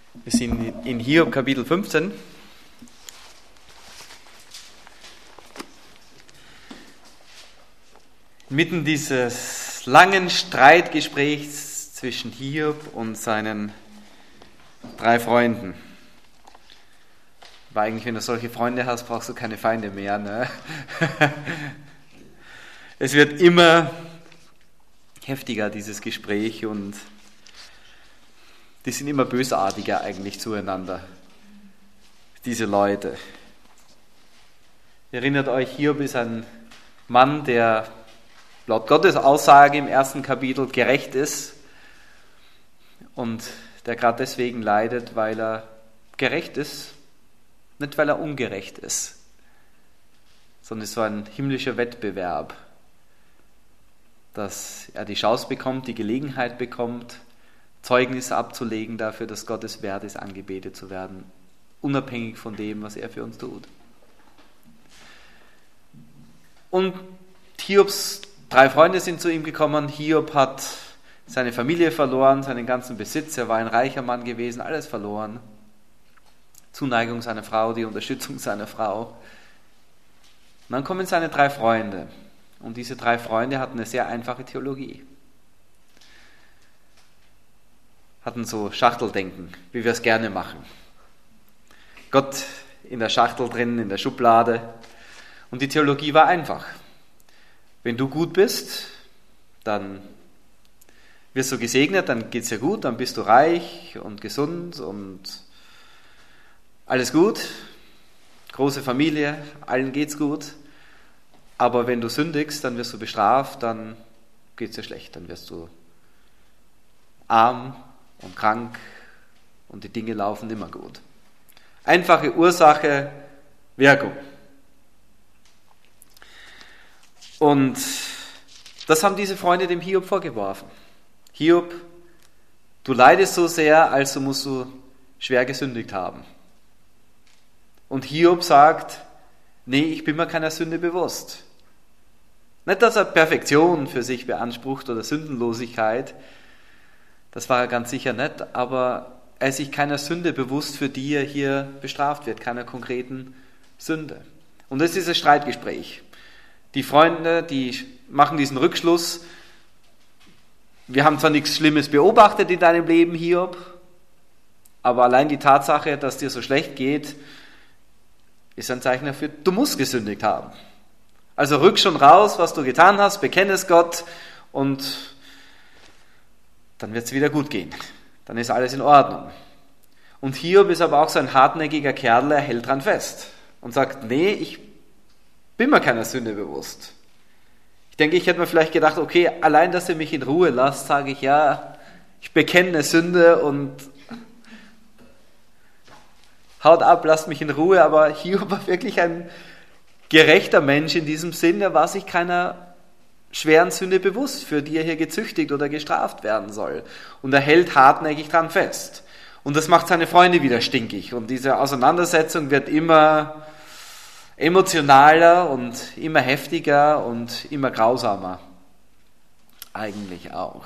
Wir sind in Hiob Kapitel 15. Mitten dieses langen Streitgesprächs zwischen Hiob und seinen 3 Freunden. Aber eigentlich, wenn du solche Freunde hast, brauchst du keine Feinde mehr. Ne? Es wird immer heftiger, dieses Gespräch, und die sind immer bösartiger eigentlich zueinander, diese Leute. Ihr erinnert euch, Hiob ist ein Mann, der laut Gottes Aussage im 1. Kapitel gerecht ist und der gerade deswegen leidet, weil er gerecht ist, nicht weil er ungerecht ist, sondern es ist so ein himmlischer Wettbewerb, dass er die Chance bekommt, die Gelegenheit bekommt, Zeugnis abzulegen dafür, dass Gottes wert ist, angebetet zu werden, unabhängig von dem, was er für uns tut. Und Hiobs 3 Freunde sind zu ihm gekommen. Hiob hat seine Familie verloren, seinen ganzen Besitz. Er war ein reicher Mann gewesen, alles verloren. Zuneigung seiner Frau, die Unterstützung seiner Frau. Und dann kommen seine 3 Freunde. Und diese 3 Freunde hatten eine sehr einfache Theologie. Hatten so Schachteldenken, wie wir es gerne machen. Gott in der Schachtel drin, in der Schublade. Und die Theologie war einfach. Wenn du gut bist, dann wirst du gesegnet, dann geht es dir gut, dann bist du reich und gesund und alles gut. Große Familie, allen geht's gut. Aber wenn du sündigst, dann wirst du bestraft, dann geht es dir schlecht, dann wirst du arm und krank und die Dinge laufen immer gut. Einfache Ursache, Wirkung. Und das haben diese Freunde dem Hiob vorgeworfen. Hiob, du leidest so sehr, also musst du schwer gesündigt haben. Und Hiob sagt, nee, ich bin mir keiner Sünde bewusst. Nicht, dass er Perfektion für sich beansprucht oder Sündenlosigkeit, das war er ganz sicher nicht, aber er ist sich keiner Sünde bewusst, für die er hier bestraft wird, keiner konkreten Sünde. Und das ist dieses Streitgespräch. Die Freunde, die machen diesen Rückschluss, wir haben zwar nichts Schlimmes beobachtet in deinem Leben, Hiob, aber allein die Tatsache, dass dir so schlecht geht, ist ein Zeichen dafür, du musst gesündigt haben. Also rück schon raus, was du getan hast, bekenne es Gott und dann wird es wieder gut gehen. Dann ist alles in Ordnung. Und Hiob ist aber auch so ein hartnäckiger Kerl, er hält dran fest und sagt, nee, ich bin mir keiner Sünde bewusst. Ich denke, ich hätte mir vielleicht gedacht, okay, allein, dass ihr mich in Ruhe lasst, sage ich, ja, ich bekenne Sünde und haut ab, lasst mich in Ruhe. Aber Hiob war wirklich ein gerechter Mensch in diesem Sinn, er war sich keiner schweren Sünde bewusst, für die er hier gezüchtigt oder gestraft werden soll. Und er hält hartnäckig dran fest. Und das macht seine Freunde wieder stinkig. Und diese Auseinandersetzung wird immer emotionaler und immer heftiger und immer grausamer. Eigentlich auch.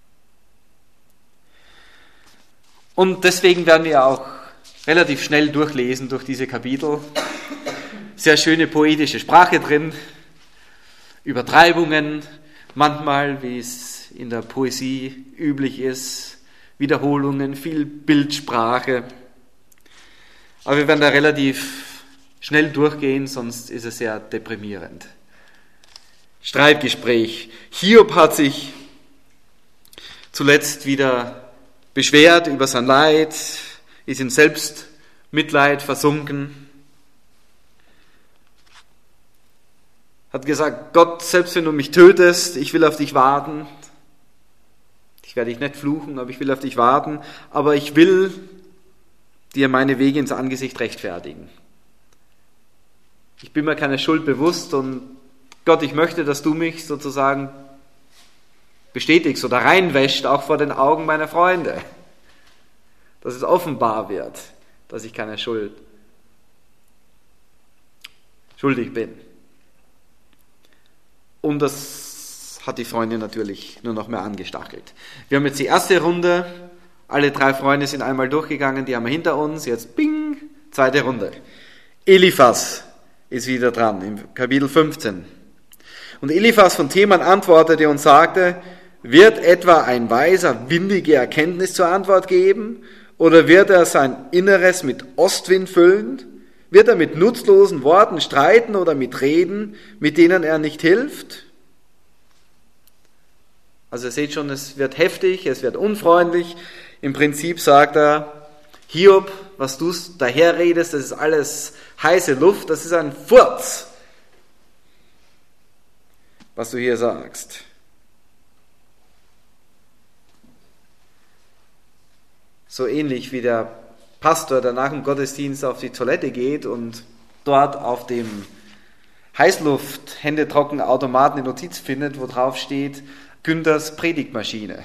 Und deswegen werden wir auch relativ schnell durchlesen durch diese Kapitel. Sehr schöne poetische Sprache drin, Übertreibungen, manchmal, wie es in der Poesie üblich ist, Wiederholungen, viel Bildsprache. Aber wir werden da relativ schnell durchgehen, sonst ist es sehr deprimierend. Streitgespräch. Hiob hat sich zuletzt wieder beschwert über sein Leid, ist in Selbstmitleid versunken, hat gesagt, Gott, selbst wenn du mich tötest, ich will auf dich warten. Ich werde dich nicht fluchen, aber ich will auf dich warten. Aber ich will dir meine Wege ins Angesicht rechtfertigen. Ich bin mir keiner Schuld bewusst und Gott, ich möchte, dass du mich sozusagen bestätigst oder reinwäscht, auch vor den Augen meiner Freunde. Dass es offenbar wird, dass ich keiner schuldig bin. Und das hat die Freunde natürlich nur noch mehr angestachelt. Wir haben jetzt die erste Runde Alle 3 Freunde sind einmal durchgegangen, die haben wir hinter uns, jetzt bing, zweite Runde. Eliphas ist wieder dran, im Kapitel 15. Und Eliphas von Teman antwortete und sagte, wird etwa ein Weiser windige Erkenntnis zur Antwort geben? Oder wird er sein Inneres mit Ostwind füllen? Wird er mit nutzlosen Worten streiten oder mit Reden, mit denen er nicht hilft? Also ihr seht schon, es wird heftig, es wird unfreundlich. Im Prinzip sagt er, Hiob, was du daherredest, das ist alles heiße Luft, das ist ein Furz, was du hier sagst. So ähnlich wie der Pastor, der nach dem Gottesdienst auf die Toilette geht und dort auf dem Heißluft-Händetrocken-Automaten eine Notiz findet, wo drauf steht, Günthers Predigtmaschine.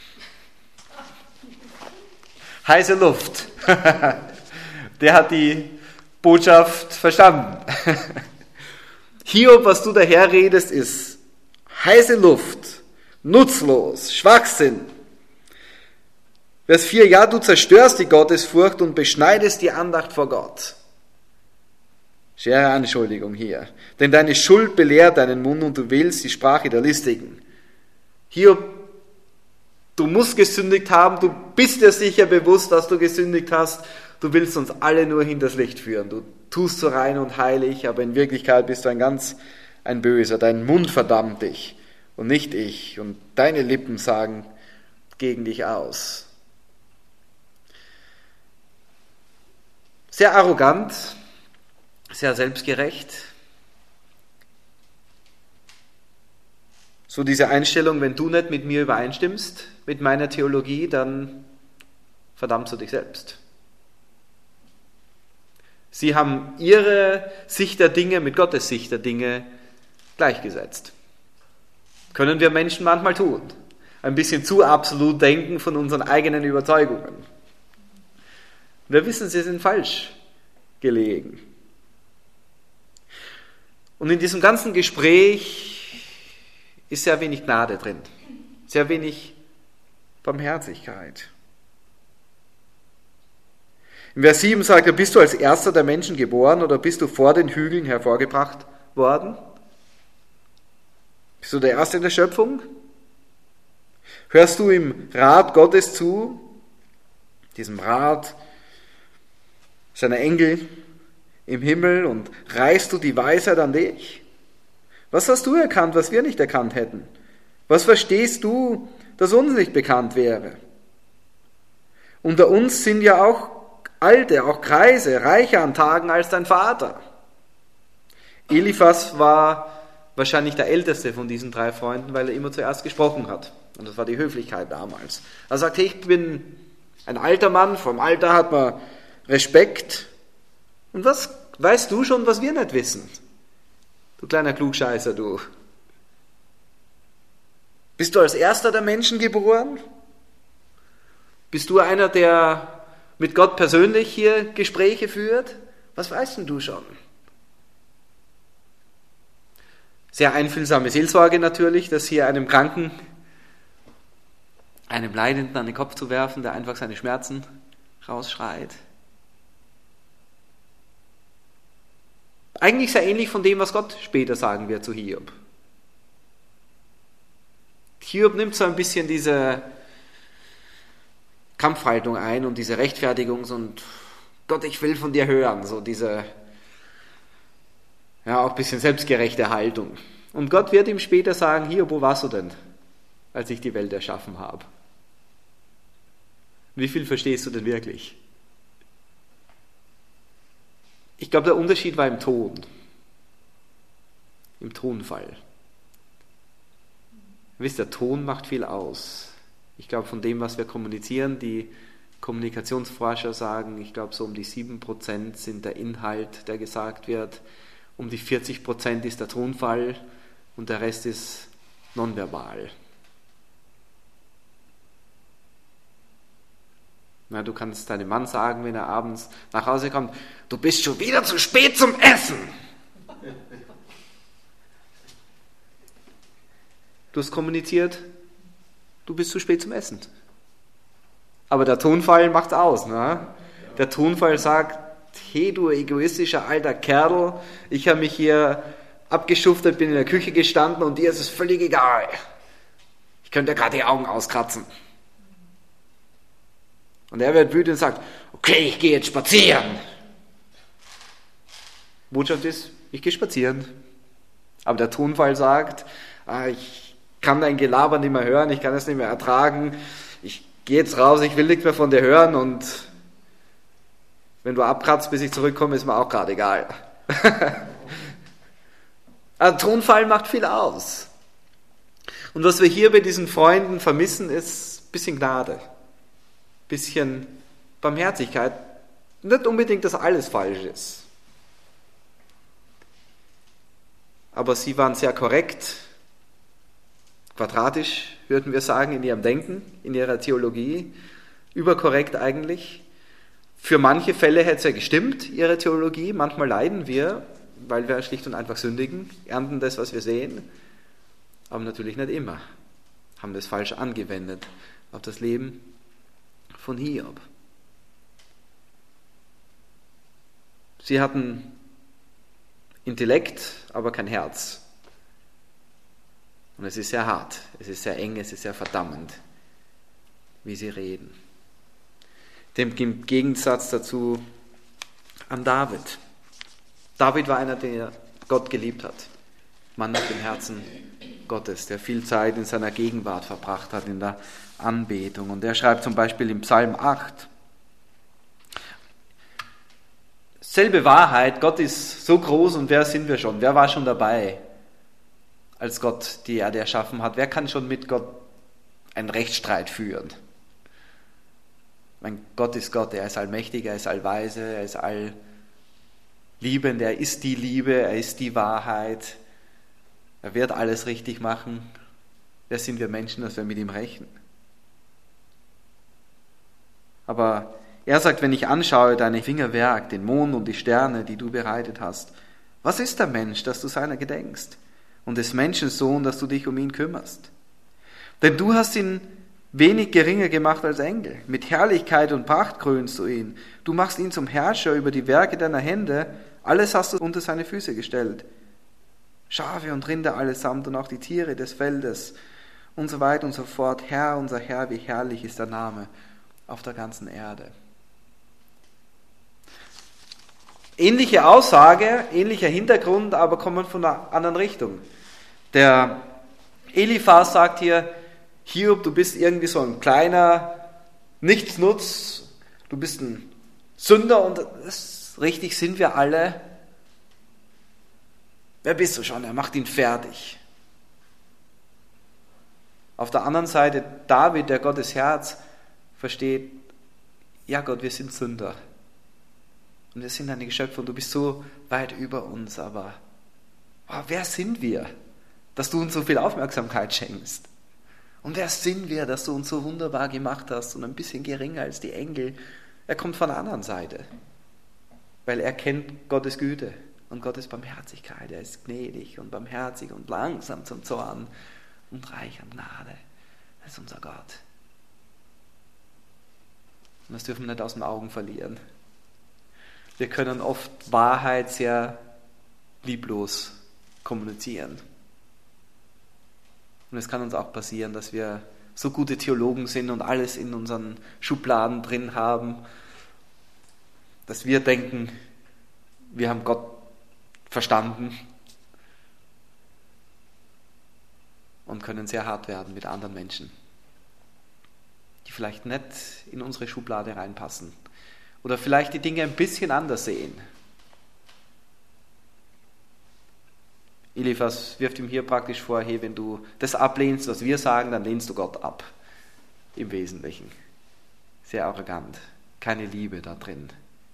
Heiße Luft. Der hat die Botschaft verstanden. Hiob, was du daherredest, ist heiße Luft, nutzlos, Schwachsinn. Vers 4, ja, du zerstörst die Gottesfurcht und beschneidest die Andacht vor Gott. Schwere Anschuldigung hier. Denn deine Schuld belehrt deinen Mund und du wählst die Sprache der Listigen. Hiob, du musst gesündigt haben, du bist dir sicher bewusst, dass du gesündigt hast. Du willst uns alle nur hinters Licht führen. Du tust so rein und heilig, aber in Wirklichkeit bist du ein Böser. Dein Mund verdammt dich und nicht ich. Und deine Lippen sagen gegen dich aus. Sehr arrogant, sehr selbstgerecht. So diese Einstellung, wenn du nicht mit mir übereinstimmst, mit meiner Theologie, dann verdammst du dich selbst. Sie haben ihre Sicht der Dinge mit Gottes Sicht der Dinge gleichgesetzt. Können wir Menschen manchmal tun. Ein bisschen zu absolut denken von unseren eigenen Überzeugungen. Wir wissen, sie sind falsch gelegen. Und in diesem ganzen Gespräch ist sehr wenig Gnade drin, sehr wenig Barmherzigkeit. In Vers 7 sagt er, bist du als Erster der Menschen geboren oder bist du vor den Hügeln hervorgebracht worden? Bist du der Erste in der Schöpfung? Hörst du im Rat Gottes zu, diesem Rat seiner Engel im Himmel, und reißt du die Weisheit an dich? Was hast du erkannt, was wir nicht erkannt hätten? Was verstehst du, das uns nicht bekannt wäre? Unter uns sind ja auch Alte, auch Greise, reicher an Tagen als dein Vater. Eliphas war wahrscheinlich der älteste von diesen 3 Freunden, weil er immer zuerst gesprochen hat. Und das war die Höflichkeit damals. Er sagt, hey, ich bin ein alter Mann, vom Alter hat man Respekt. Und was weißt du schon, was wir nicht wissen? Du kleiner Klugscheißer, du. Bist du als Erster der Menschen geboren? Bist du einer, der mit Gott persönlich hier Gespräche führt? Was weißt denn du schon? Sehr einfühlsame Seelsorge natürlich, das hier einem Kranken, einem Leidenden an den Kopf zu werfen, der einfach seine Schmerzen rausschreit. Eigentlich sehr ähnlich von dem, was Gott später sagen wird zu Hiob. Hiob nimmt so ein bisschen diese Kampfhaltung ein und diese Rechtfertigungs- und Gott, ich will von dir hören, so diese auch ein bisschen selbstgerechte Haltung. Und Gott wird ihm später sagen, Hiob, wo warst du denn, als ich die Welt erschaffen habe? Wie viel verstehst du denn wirklich? Ich glaube, der Unterschied war im Ton, im Tonfall. Ihr wisst, der Ton macht viel aus. Ich glaube, von dem, was wir kommunizieren, die Kommunikationsforscher sagen, ich glaube, so um die 7% sind der Inhalt, der gesagt wird, um die 40% ist der Tonfall und der Rest ist nonverbal. Na, du kannst deinem Mann sagen, wenn er abends nach Hause kommt, du bist schon wieder zu spät zum Essen. Du hast kommuniziert, du bist zu spät zum Essen. Aber der Tonfall macht's aus. Ne? Der Tonfall sagt, hey du egoistischer alter Kerl, ich habe mich hier abgeschuftet, bin in der Küche gestanden und dir ist es völlig egal. Ich könnte ja gerade die Augen auskratzen. Und er wird wütend und sagt, okay, ich gehe jetzt spazieren. Botschaft ist, ich gehe spazieren. Aber der Tonfall sagt, ich kann dein Gelaber nicht mehr hören, ich kann es nicht mehr ertragen, ich gehe jetzt raus, ich will nichts mehr von dir hören und wenn du abkratzt, bis ich zurückkomme, ist mir auch gerade egal. Der Tonfall macht viel aus. Und was wir hier bei diesen Freunden vermissen, ist ein bisschen Gnade, ein bisschen Barmherzigkeit. Nicht unbedingt, dass alles falsch ist. Aber sie waren sehr korrekt, quadratisch, würden wir sagen, in ihrem Denken, in ihrer Theologie, überkorrekt eigentlich. Für manche Fälle hätte es ja gestimmt, ihre Theologie. Manchmal leiden wir, weil wir schlicht und einfach sündigen, ernten das, was wir sehen, aber natürlich nicht immer. Haben das falsch angewendet auf das Leben von Hiob. Sie hatten Intellekt, aber kein Herz. Und es ist sehr hart, es ist sehr eng, es ist sehr verdammend, wie sie reden. Dem Gegensatz dazu an David. David war einer, der Gott geliebt hat. Mann nach dem Herzen Gottes, der viel Zeit in seiner Gegenwart verbracht hat, in der Anbetung. Und er schreibt zum Beispiel im Psalm 8, selbe Wahrheit, Gott ist so groß und wer sind wir schon? Wer war schon dabei, als Gott die Erde erschaffen hat? Wer kann schon mit Gott einen Rechtsstreit führen? Mein Gott ist Gott, er ist allmächtig, er ist allweise, er ist allliebend, er ist die Liebe, er ist die Wahrheit. Er wird alles richtig machen. Wer sind wir Menschen, dass wir mit ihm rechnen? Aber er sagt, wenn ich anschaue deine Fingerwerk, den Mond und die Sterne, die du bereitet hast, was ist der Mensch, dass du seiner gedenkst? Und des Menschen Sohn, dass du dich um ihn kümmerst? Denn du hast ihn wenig geringer gemacht als Engel. Mit Herrlichkeit und Pracht krönst du ihn. Du machst ihn zum Herrscher über die Werke deiner Hände. Alles hast du unter seine Füße gestellt. Schafe und Rinder allesamt und auch die Tiere des Feldes und so weiter und so fort. Herr, unser Herr, wie herrlich ist der Name auf der ganzen Erde. Ähnliche Aussage, ähnlicher Hintergrund, aber kommen von einer anderen Richtung. Der Eliphas sagt hier, Hiob, du bist irgendwie so ein kleiner Nichtsnutz, du bist ein Sünder und das, richtig sind wir alle. Wer bist du schon? Er macht ihn fertig. Auf der anderen Seite David, der Gottes Herz versteht, ja Gott, wir sind Sünder. Und wir sind deine Geschöpfe und du bist so weit über uns, aber wer sind wir, dass du uns so viel Aufmerksamkeit schenkst? Und wer sind wir, dass du uns so wunderbar gemacht hast und ein bisschen geringer als die Engel? Er kommt von der anderen Seite, weil er kennt Gottes Güte und Gottes Barmherzigkeit. Er ist gnädig und barmherzig und langsam zum Zorn und reich an Gnade. Das ist unser Gott. Und das dürfen wir nicht aus den Augen verlieren. Wir können oft Wahrheit sehr lieblos kommunizieren. Und es kann uns auch passieren, dass wir so gute Theologen sind und alles in unseren Schubladen drin haben, dass wir denken, wir haben Gott verstanden und können sehr hart werden mit anderen Menschen, die vielleicht nicht in unsere Schublade reinpassen oder vielleicht die Dinge ein bisschen anders sehen. Eliphas wirft ihm hier praktisch vor, hey, wenn du das ablehnst, was wir sagen, dann lehnst du Gott ab. Im Wesentlichen. Sehr arrogant. Keine Liebe da drin.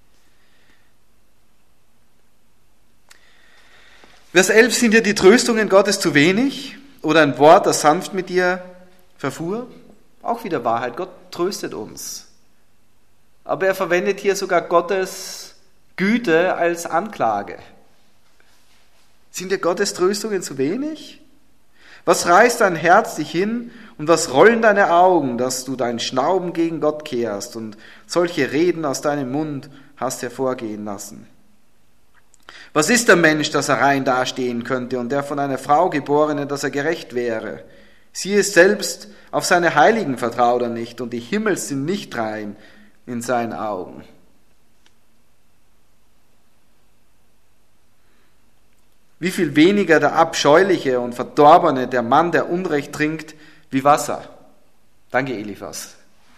Vers 11, sind dir die Tröstungen Gottes zu wenig? Oder ein Wort, das sanft mit dir verfuhr? Auch wieder Wahrheit. Gott tröstet uns. Aber er verwendet hier sogar Gottes Güte als Anklage. Sind dir Gottes Tröstungen zu wenig? Was reißt dein Herz dich hin und was rollen deine Augen, dass du dein Schnauben gegen Gott kehrst und solche Reden aus deinem Mund hast hervorgehen lassen? Was ist der Mensch, dass er rein dastehen könnte und der von einer Frau Geborene, dass er gerecht wäre? Siehe, selbst auf seine Heiligen vertraut er nicht und die Himmel sind nicht rein in seinen Augen. Wie viel weniger der abscheuliche und verdorbene, der Mann, der Unrecht trinkt, wie Wasser. Danke, Eliphas.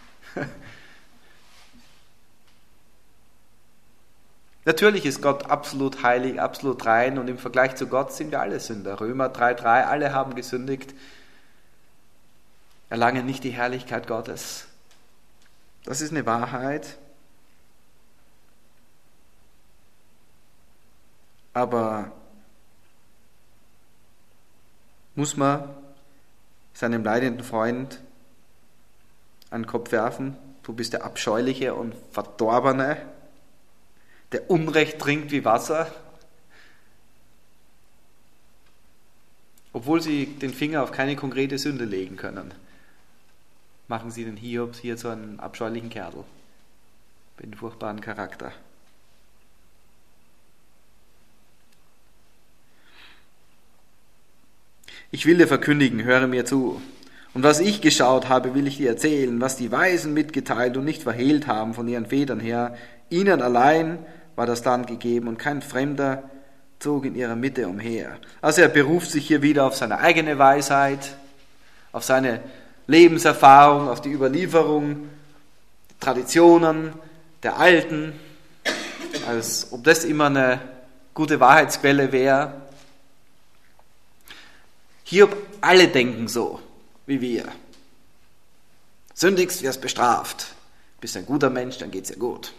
Natürlich ist Gott absolut heilig, absolut rein und im Vergleich zu Gott sind wir alle Sünder. Römer 3,3, alle haben gesündigt, erlangen nicht die Herrlichkeit Gottes. Das ist eine Wahrheit. Aber muss man seinem leidenden Freund an den Kopf werfen, du bist der Abscheuliche und Verdorbene, der Unrecht trinkt wie Wasser, obwohl sie den Finger auf keine konkrete Sünde legen können, machen sie den Hiob hier zu einem abscheulichen Kerl, mit einem furchtbaren Charakter. Ich will dir verkündigen, höre mir zu. Und was ich geschaut habe, will ich dir erzählen, was die Weisen mitgeteilt und nicht verhehlt haben von ihren Vätern her. Ihnen allein war das Land gegeben und kein Fremder zog in ihrer Mitte umher. Also er beruft sich hier wieder auf seine eigene Weisheit, auf seine Lebenserfahrung, auf die Überlieferung, die Traditionen der Alten, als ob das immer eine gute Wahrheitsquelle wäre. Hiob, alle denken so, wie wir. Sündigst, wirst bestraft. Bist ein guter Mensch, dann geht's dir gut.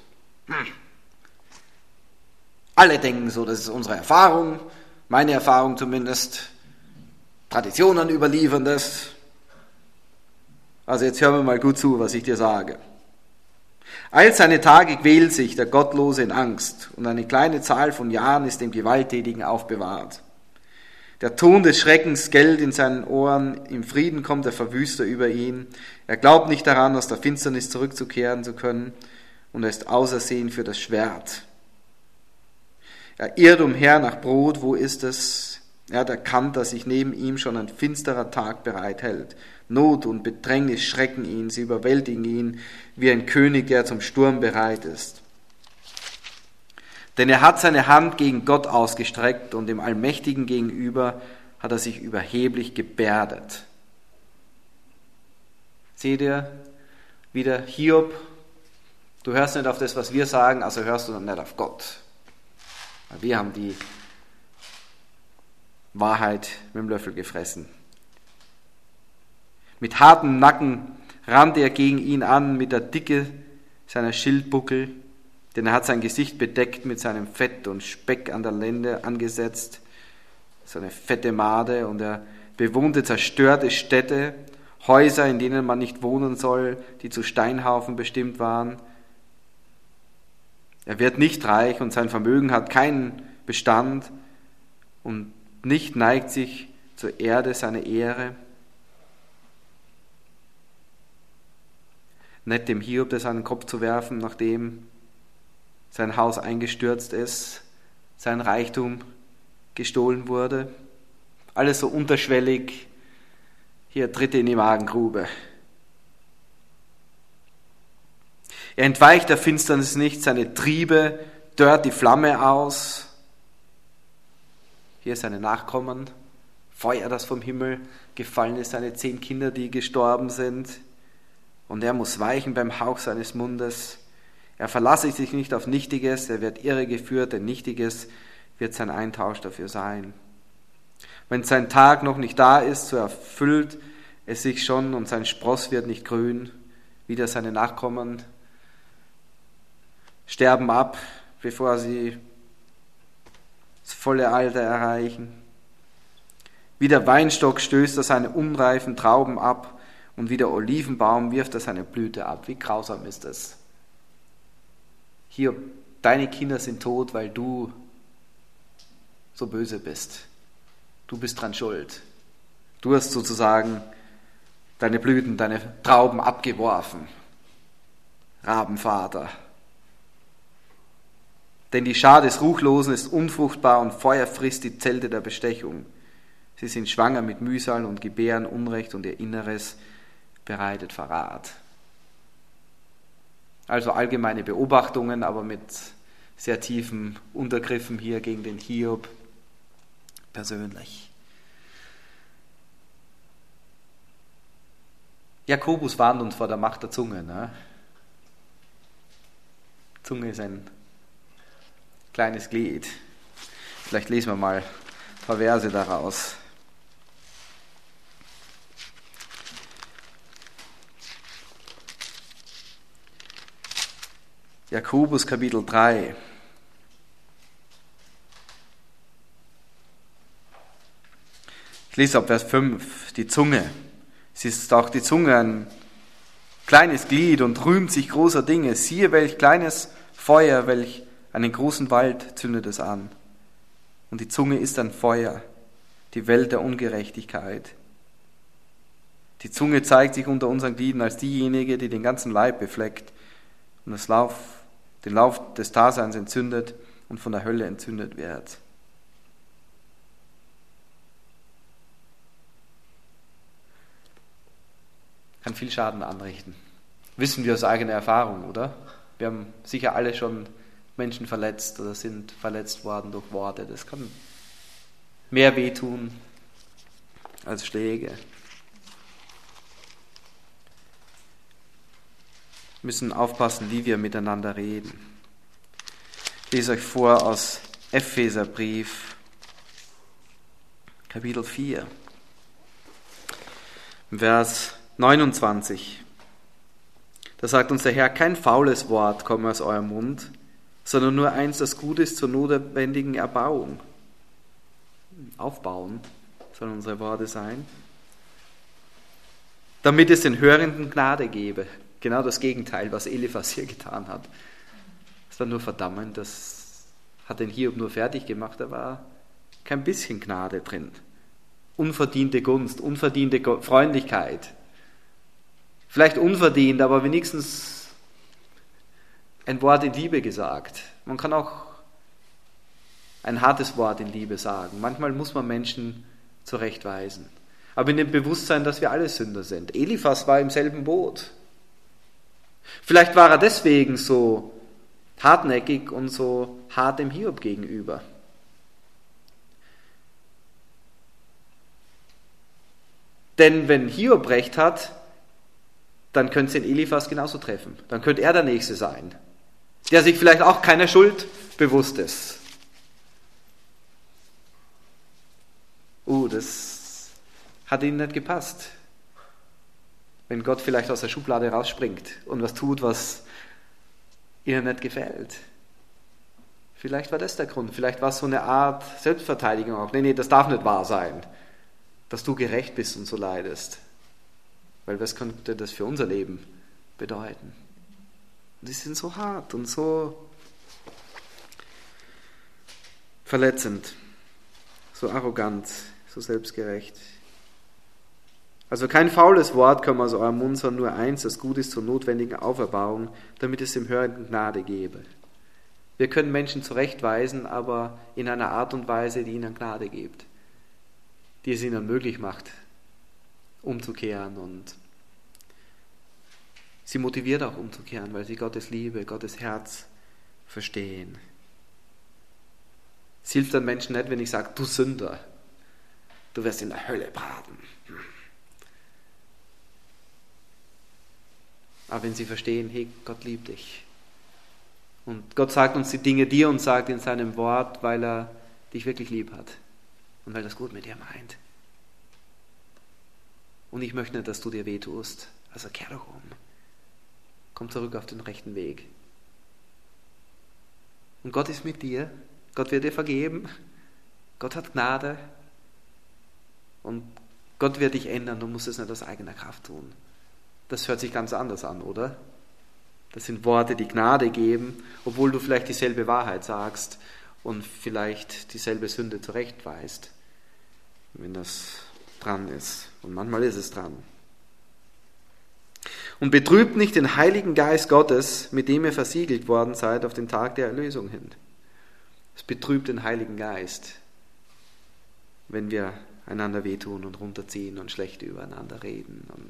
Alle denken so, das ist unsere Erfahrung, meine Erfahrung zumindest. Traditionen überliefern das. Also jetzt hören wir mal gut zu, was ich dir sage. All seine Tage quält sich der Gottlose in Angst und eine kleine Zahl von Jahren ist dem Gewalttätigen aufbewahrt. Der Ton des Schreckens gellt in seinen Ohren, im Frieden kommt der Verwüster über ihn. Er glaubt nicht daran, aus der Finsternis zurückzukehren zu können und er ist ausersehen für das Schwert. Er irrt umher nach Brot, wo ist es? Er hat erkannt, dass sich neben ihm schon ein finsterer Tag bereithält. Not und Bedrängnis schrecken ihn, sie überwältigen ihn wie ein König, der zum Sturm bereit ist. Denn er hat seine Hand gegen Gott ausgestreckt und dem Allmächtigen gegenüber hat er sich überheblich gebärdet. Seht ihr wieder Hiob, du hörst nicht auf das, was wir sagen, also hörst du dann nicht auf Gott. Wir haben die Wahrheit mit dem Löffel gefressen. Mit hartem Nacken rannte er gegen ihn an, mit der Dicke seiner Schildbuckel, denn er hat sein Gesicht bedeckt mit seinem Fett und Speck an der Lende angesetzt, seine fette Made, und er bewohnte zerstörte Städte, Häuser, in denen man nicht wohnen soll, die zu Steinhaufen bestimmt waren. Er wird nicht reich und sein Vermögen hat keinen Bestand und nicht neigt sich zur Erde seine Ehre. Nicht dem Hiob das an den Kopf zu werfen, nachdem sein Haus eingestürzt ist, sein Reichtum gestohlen wurde. Alles so unterschwellig, hier Tritte in die Magengrube. Er entweicht der Finsternis nicht, seine Triebe dörrt die Flamme aus. Hier seine Nachkommen, Feuer, das vom Himmel gefallen ist, seine 10 Kinder, die gestorben sind. Und er muss weichen beim Hauch seines Mundes. Er verlasse sich nicht auf Nichtiges, er wird irregeführt, denn Nichtiges wird sein Eintausch dafür sein. Wenn sein Tag noch nicht da ist, so erfüllt es sich schon und sein Spross wird nicht grün. Wieder seine Nachkommen sterben ab, bevor sie das volle Alter erreichen. Wie der Weinstock stößt er seine unreifen Trauben ab und wie der Olivenbaum wirft er seine Blüte ab. Wie grausam ist das? Hier, deine Kinder sind tot, weil du so böse bist. Du bist dran schuld. Du hast sozusagen deine Blüten, deine Trauben abgeworfen. Rabenvater. Denn die Schar des Ruchlosen ist unfruchtbar und Feuer frisst die Zelte der Bestechung. Sie sind schwanger mit Mühsal und gebären Unrecht und ihr Inneres bereitet Verrat. Also allgemeine Beobachtungen, aber mit sehr tiefen Untergriffen hier gegen den Hiob persönlich. Jakobus warnt uns vor der Macht der Zunge. Ne? Zunge ist ein kleines Glied. Vielleicht lesen wir mal ein paar Verse daraus. Jakobus Kapitel 3. Ich lese ab Vers 5, die Zunge. Es ist auch die Zunge ein kleines Glied und rühmt sich großer Dinge. Siehe, welch kleines Feuer, welch einen großen Wald zündet es an. Und die Zunge ist ein Feuer, die Welt der Ungerechtigkeit. Die Zunge zeigt sich unter unseren Gliedern als diejenige, die den ganzen Leib befleckt und den Lauf des Daseins entzündet und von der Hölle entzündet wird. Kann viel Schaden anrichten. Wissen wir aus eigener Erfahrung, oder? Wir haben sicher alle schon Menschen verletzt oder sind verletzt worden durch Worte. Das kann mehr wehtun als Schläge. Wir müssen aufpassen, wie wir miteinander reden. Ich lese euch vor aus Epheserbrief, Kapitel 4, Vers 29. Da sagt uns der Herr, kein faules Wort komme aus eurem Mund, sondern nur eins, das gut ist zur notwendigen Erbauung. Aufbauen sollen unsere Worte sein. Damit es den Hörenden Gnade gebe. Genau das Gegenteil, was Eliphas hier getan hat. Das war nur verdammend, das hat den Hiob nur fertig gemacht, da war kein bisschen Gnade drin. Unverdiente Gunst, unverdiente Freundlichkeit. Vielleicht unverdient, aber wenigstens ein Wort in Liebe gesagt. Man kann auch ein hartes Wort in Liebe sagen. Manchmal muss man Menschen zurechtweisen. Aber in dem Bewusstsein, dass wir alle Sünder sind. Eliphas war im selben Boot. Vielleicht war er deswegen so hartnäckig und so hart dem Hiob gegenüber. Denn wenn Hiob recht hat, dann könnte es den Eliphas genauso treffen. Dann könnte er der Nächste sein, der sich vielleicht auch keiner Schuld bewusst ist. Das hat ihnen nicht gepasst. Wenn Gott vielleicht aus der Schublade rausspringt und was tut, was ihnen nicht gefällt. Vielleicht war das der Grund. Vielleicht war es so eine Art Selbstverteidigung auch. Nee, das darf nicht wahr sein, dass du gerecht bist und so leidest. Weil was könnte das für unser Leben bedeuten? Und die sind so hart und so verletzend, so arrogant, so selbstgerecht. Also kein faules Wort komme aus eurem Mund, sondern nur eins, das gut ist zur notwendigen Auferbauung, damit es dem Hörenden Gnade gebe. Wir können Menschen zurechtweisen, aber in einer Art und Weise, die ihnen Gnade gibt, die es ihnen möglich macht, umzukehren, und sie motiviert auch umzukehren, weil sie Gottes Liebe, Gottes Herz verstehen. Es hilft den Menschen nicht, wenn ich sage, du Sünder, du wirst in der Hölle braten. Aber wenn sie verstehen, hey, Gott liebt dich. Und Gott sagt uns die Dinge, die er uns sagt in seinem Wort, weil er dich wirklich lieb hat und weil er es gut mit dir meint. Und ich möchte nicht, dass du dir wehtust. Also kehr doch um. Komm zurück auf den rechten Weg. Und Gott ist mit dir. Gott wird dir vergeben. Gott hat Gnade. Und Gott wird dich ändern. Du musst es nicht aus eigener Kraft tun. Das hört sich ganz anders an, oder? Das sind Worte, die Gnade geben, obwohl du vielleicht dieselbe Wahrheit sagst und vielleicht dieselbe Sünde zurechtweist. Wenn das dran ist. Und manchmal ist es dran. Und betrübt nicht den Heiligen Geist Gottes, mit dem ihr versiegelt worden seid auf den Tag der Erlösung hin. Es betrübt den Heiligen Geist, wenn wir einander wehtun und runterziehen und schlecht übereinander reden und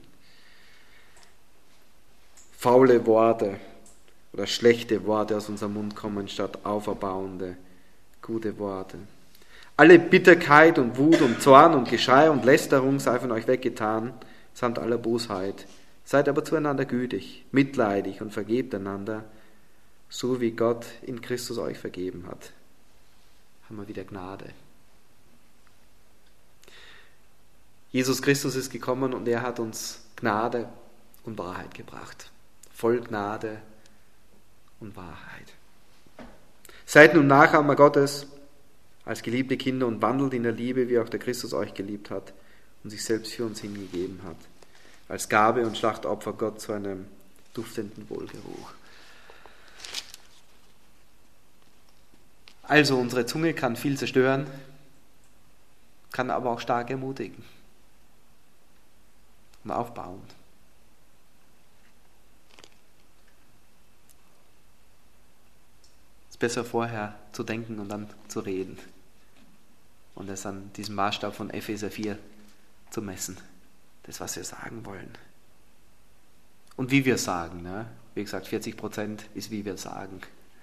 faule Worte oder schlechte Worte aus unserem Mund kommen, statt auferbauende, gute Worte. Alle Bitterkeit und Wut und Zorn und Geschrei und Lästerung sei von euch weggetan, samt aller Bosheit. Seid aber zueinander gütig, mitleidig und vergebt einander, so wie Gott in Christus euch vergeben hat. Haben wir wieder Gnade. Jesus Christus ist gekommen und er hat uns Gnade und Wahrheit gebracht. Voll Gnade und Wahrheit. Seid nun Nachahmer Gottes als geliebte Kinder und wandelt in der Liebe, wie auch der Christus euch geliebt hat und sich selbst für uns hingegeben hat, als Gabe und Schlachtopfer Gott zu einem duftenden Wohlgeruch. Also unsere Zunge kann viel zerstören, kann aber auch stark ermutigen und aufbauen. Es ist besser vorher zu denken und dann zu reden und es an diesem Maßstab von Epheser 4 zu messen. Das, was wir sagen wollen. Und wie wir sagen. Ne? Wie gesagt, 40% ist, wie wir sagen.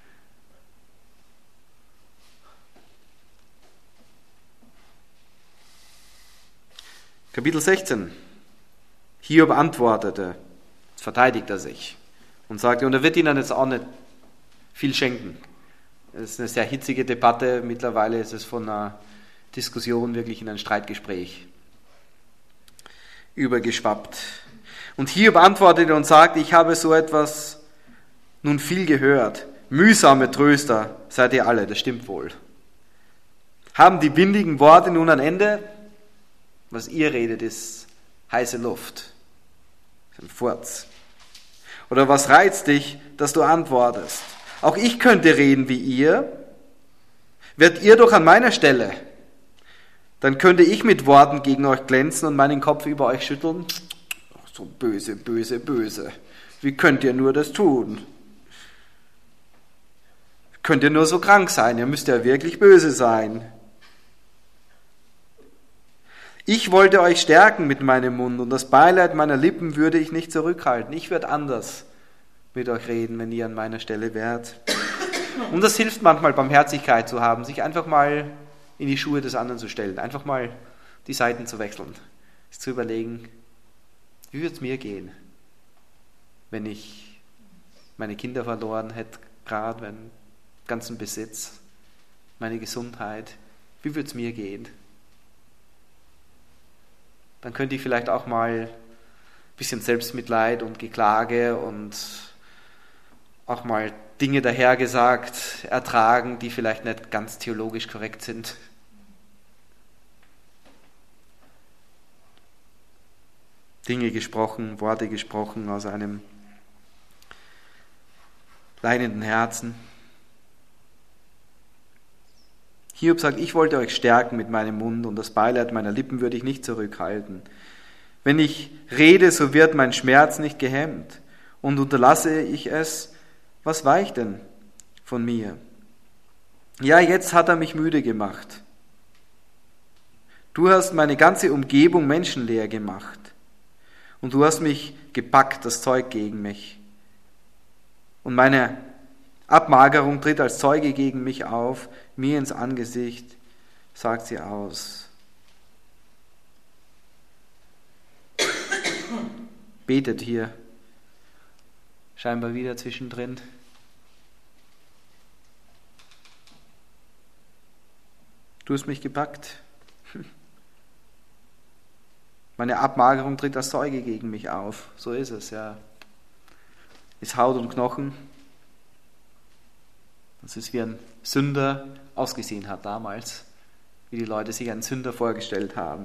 Kapitel 16. Hiob antwortete, jetzt verteidigt er sich und sagte, und er wird ihnen jetzt auch nicht viel schenken. Es ist eine sehr hitzige Debatte. Mittlerweile ist es von einer Diskussion wirklich in ein Streitgespräch übergeschwappt. Und Hiob antwortete und sagte, ich habe so etwas nun viel gehört. Mühsame Tröster seid ihr alle, das stimmt wohl. Haben die windigen Worte nun ein Ende? Was ihr redet, ist heiße Luft. Ein Furz. Oder was reizt dich, dass du antwortest? Auch ich könnte reden wie ihr. Wärt ihr doch an meiner Stelle, dann könnte ich mit Worten gegen euch glänzen und meinen Kopf über euch schütteln. So böse, böse, böse. Wie könnt ihr nur das tun? Könnt ihr nur so krank sein? Ihr müsst ja wirklich böse sein. Ich wollte euch stärken mit meinem Mund und das Beileid meiner Lippen würde ich nicht zurückhalten. Ich würde anders mit euch reden, wenn ihr an meiner Stelle wärt. Und das hilft manchmal, Barmherzigkeit zu haben, sich einfach mal in die Schuhe des anderen zu stellen, einfach mal die Seiten zu wechseln, sich zu überlegen, wie würde es mir gehen, wenn ich meine Kinder verloren hätte, gerade meinen ganzen Besitz, meine Gesundheit, wie würde es mir gehen? Dann könnte ich vielleicht auch mal ein bisschen Selbstmitleid und Geklage und auch mal Dinge dahergesagt ertragen, die vielleicht nicht ganz theologisch korrekt sind. Dinge gesprochen, Worte gesprochen aus einem leinenden Herzen. Hiob sagt, ich wollte euch stärken mit meinem Mund und das Beileid meiner Lippen würde ich nicht zurückhalten. Wenn ich rede, so wird mein Schmerz nicht gehemmt und unterlasse ich es, was weicht denn von mir? Ja, jetzt hat er mich müde gemacht. Du hast meine ganze Umgebung menschenleer gemacht und du hast mich gepackt, das Zeug gegen mich. Und meine Abmagerung tritt als Zeuge gegen mich auf, mir ins Angesicht sagt sie aus. Betet hier scheinbar wieder zwischendrin. Du hast mich gepackt. Meine Abmagerung tritt als Zeuge gegen mich auf. So ist es, ja. Ist Haut und Knochen. Das ist wie ein Sünder ausgesehen hat damals, wie die Leute sich einen Sünder vorgestellt haben.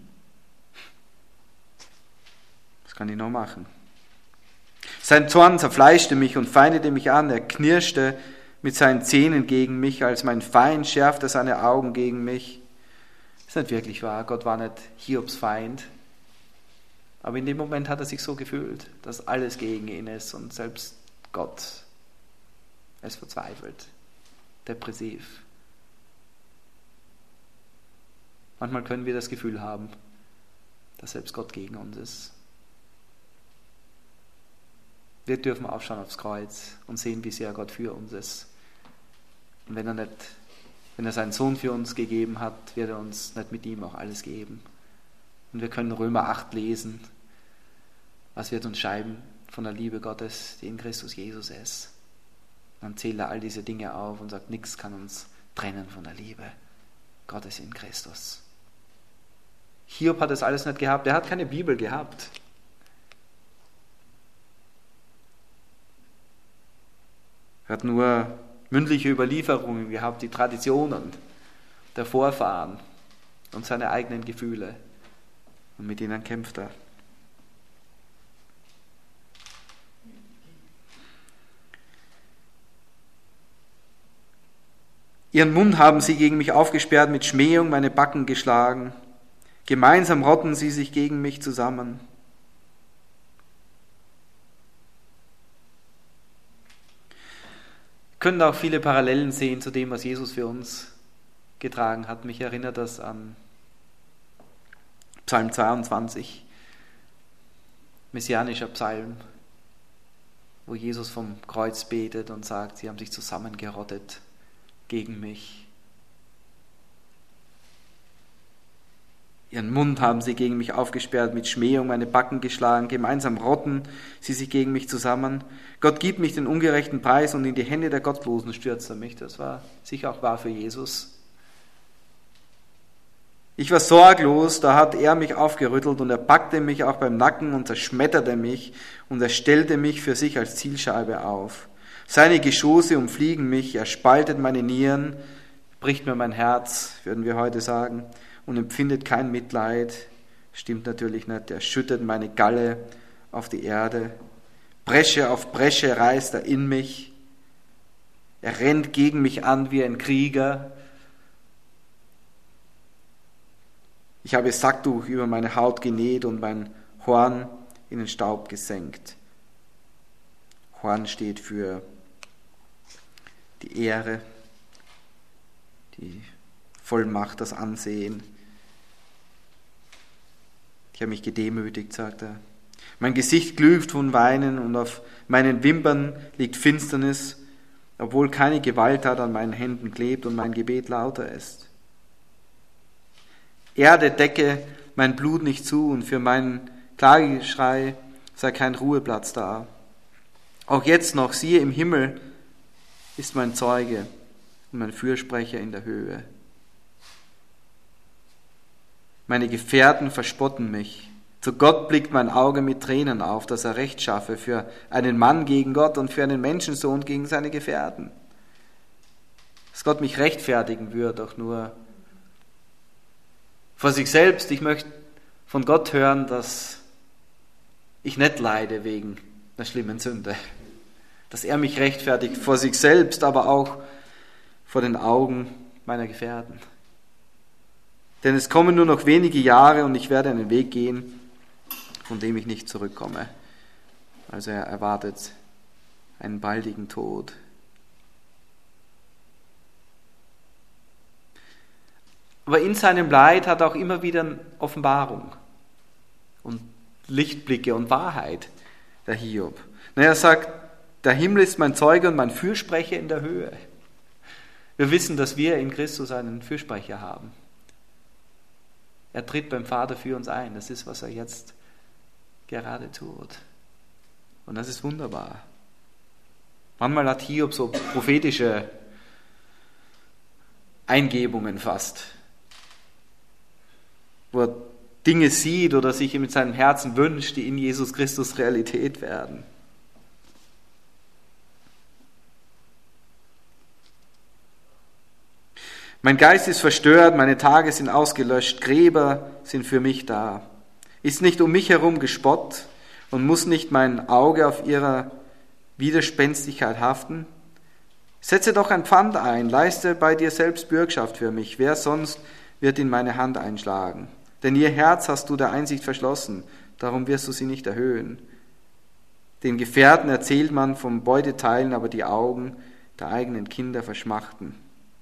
Was kann ich noch machen? Sein Zorn zerfleischte mich und feindete mich an. Er knirschte mit seinen Zähnen gegen mich, als mein Feind schärfte seine Augen gegen mich. ist nicht wirklich wahr. Gott war nicht Hiobs Feind. Aber in dem Moment hat er sich so gefühlt, dass alles gegen ihn ist und selbst Gott ist verzweifelt, depressiv. Manchmal können wir das Gefühl haben, dass selbst Gott gegen uns ist. Wir dürfen aufschauen aufs Kreuz und sehen, wie sehr Gott für uns ist. Und wenn er seinen Sohn für uns gegeben hat, wird er uns nicht mit ihm auch alles geben. Und wir können Römer 8 lesen. Was wird uns scheiden von der Liebe Gottes, die in Christus Jesus ist? Dann zählt er all diese Dinge auf und sagt, nichts kann uns trennen von der Liebe Gottes in Christus. Hiob hat das alles nicht gehabt. Er hat keine Bibel gehabt. Er hat nur mündliche Überlieferungen gehabt, die Traditionen der Vorfahren und seine eigenen Gefühle. Und mit denen kämpft er. Ihren Mund haben sie gegen mich aufgesperrt, mit Schmähung meine Backen geschlagen. Gemeinsam rotten sie sich gegen mich zusammen. Wir können auch viele Parallelen sehen zu dem, was Jesus für uns getragen hat. Mich erinnert das an Psalm 22, messianischer Psalm, wo Jesus vom Kreuz betet und sagt, sie haben sich zusammengerottet gegen mich. Ihren Mund haben sie gegen mich aufgesperrt, mit Schmähung meine Backen geschlagen, gemeinsam rotten sie sich gegen mich zusammen. Gott gibt mich den ungerechten Preis und in die Hände der Gottlosen stürzt er mich. Das war sicher auch wahr für Jesus. Ich war sorglos, da hat er mich aufgerüttelt und er packte mich auch beim Nacken und zerschmetterte mich und er stellte mich für sich als Zielscheibe auf. Seine Geschosse umfliegen mich, er spaltet meine Nieren, bricht mir mein Herz, würden wir heute sagen, und empfindet kein Mitleid. Stimmt natürlich nicht, er schüttet meine Galle auf die Erde. Bresche auf Bresche reißt er in mich. Er rennt gegen mich an wie ein Krieger. Ich habe Sacktuch über meine Haut genäht und mein Horn in den Staub gesenkt. Horn steht für die Ehre, die Vollmacht, das Ansehen. Ich habe mich gedemütigt, sagt er. Mein Gesicht glüht von Weinen und auf meinen Wimpern liegt Finsternis, obwohl keine Gewalttat an meinen Händen klebt und mein Gebet lauter ist. Erde, decke mein Blut nicht zu und für meinen Klageschrei sei kein Ruheplatz da. Auch jetzt noch, siehe im Himmel, ist mein Zeuge und mein Fürsprecher in der Höhe. Meine Gefährten verspotten mich. Zu Gott blickt mein Auge mit Tränen auf, dass er Recht schaffe für einen Mann gegen Gott und für einen Menschensohn gegen seine Gefährten. Dass Gott mich rechtfertigen wird, auch nur vor sich selbst. Ich möchte von Gott hören, dass ich nicht leide wegen einer schlimmen Sünde. Dass er mich rechtfertigt vor sich selbst, aber auch vor den Augen meiner Gefährten. Denn es kommen nur noch wenige Jahre und ich werde einen Weg gehen, von dem ich nicht zurückkomme. Also er erwartet einen baldigen Tod. Aber in seinem Leid hat er auch immer wieder Offenbarung und Lichtblicke und Wahrheit, der Hiob. Er sagt, der Himmel ist mein Zeuge und mein Fürsprecher in der Höhe. Wir wissen, dass wir in Christus einen Fürsprecher haben. Er tritt beim Vater für uns ein. Das ist, was er jetzt gerade tut. Und das ist wunderbar. Manchmal hat Hiob so prophetische Eingebungen fast, wo er Dinge sieht oder sich mit seinem Herzen wünscht, die in Jesus Christus Realität werden. Mein Geist ist verstört, meine Tage sind ausgelöscht, Gräber sind für mich da. Ist nicht um mich herum Gespott und muss nicht mein Auge auf ihrer Widerspenstigkeit haften? Setze doch ein Pfand ein, leiste bei dir selbst Bürgschaft für mich. Wer sonst wird in meine Hand einschlagen. Denn ihr Herz hast du der Einsicht verschlossen, darum wirst du sie nicht erhöhen. Den Gefährten erzählt man vom Beuteteilen, aber die Augen der eigenen Kinder verschmachten.